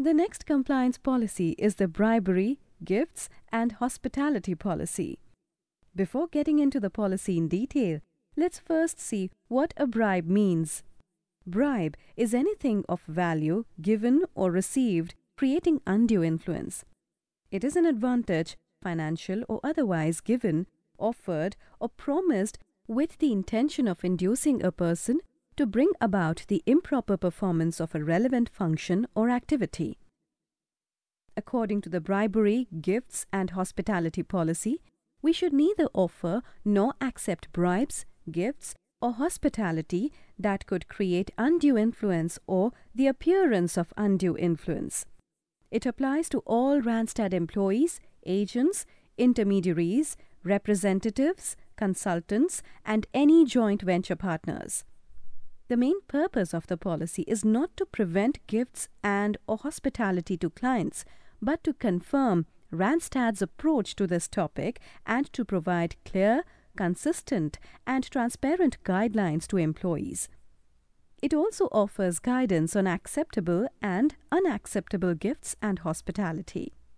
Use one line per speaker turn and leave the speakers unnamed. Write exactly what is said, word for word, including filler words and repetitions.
The next compliance policy is the bribery, gifts, and hospitality policy. Before getting into the policy in detail, let's first see what a bribe means. Bribe is anything of value given or received, creating undue influence. It is an advantage, financial or otherwise, given, offered, or promised with the intention of inducing a person to bring about the improper performance of a relevant function or activity. According to the bribery, gifts, and hospitality policy, we should neither offer nor accept bribes, gifts, or hospitality that could create undue influence or the appearance of undue influence. It applies to all Randstad employees, agents, intermediaries, representatives, consultants, and any joint venture partners. The main purpose of the policy is not to prevent gifts and or hospitality to clients, but to confirm Randstad's approach to this topic and to provide clear, consistent, and transparent guidelines to employees. It also offers guidance on acceptable and unacceptable gifts and hospitality.